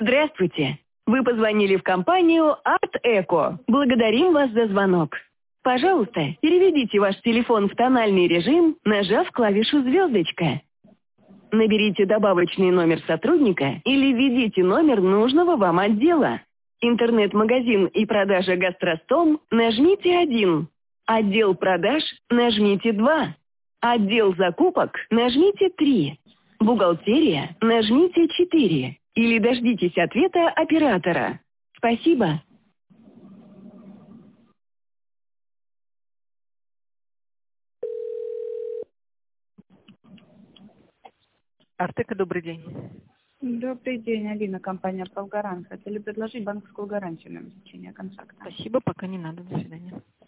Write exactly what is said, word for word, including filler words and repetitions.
Здравствуйте. Вы позвонили в компанию Art Eco. Благодарим вас за звонок. Пожалуйста, переведите ваш телефон в тональный режим, нажав клавишу «звездочка». Наберите добавочный номер сотрудника или введите номер нужного вам отдела. Интернет-магазин и продажа «Гастростом» нажмите один. Отдел продаж нажмите два. Отдел закупок нажмите три. Бухгалтерия нажмите четыре. Или дождитесь ответа оператора. Спасибо. Артека, добрый день. Добрый день, Алина, компания «Правгарант». Хотели предложить банковскую гарантию на обеспечение контракта. Спасибо, пока не надо. До свидания.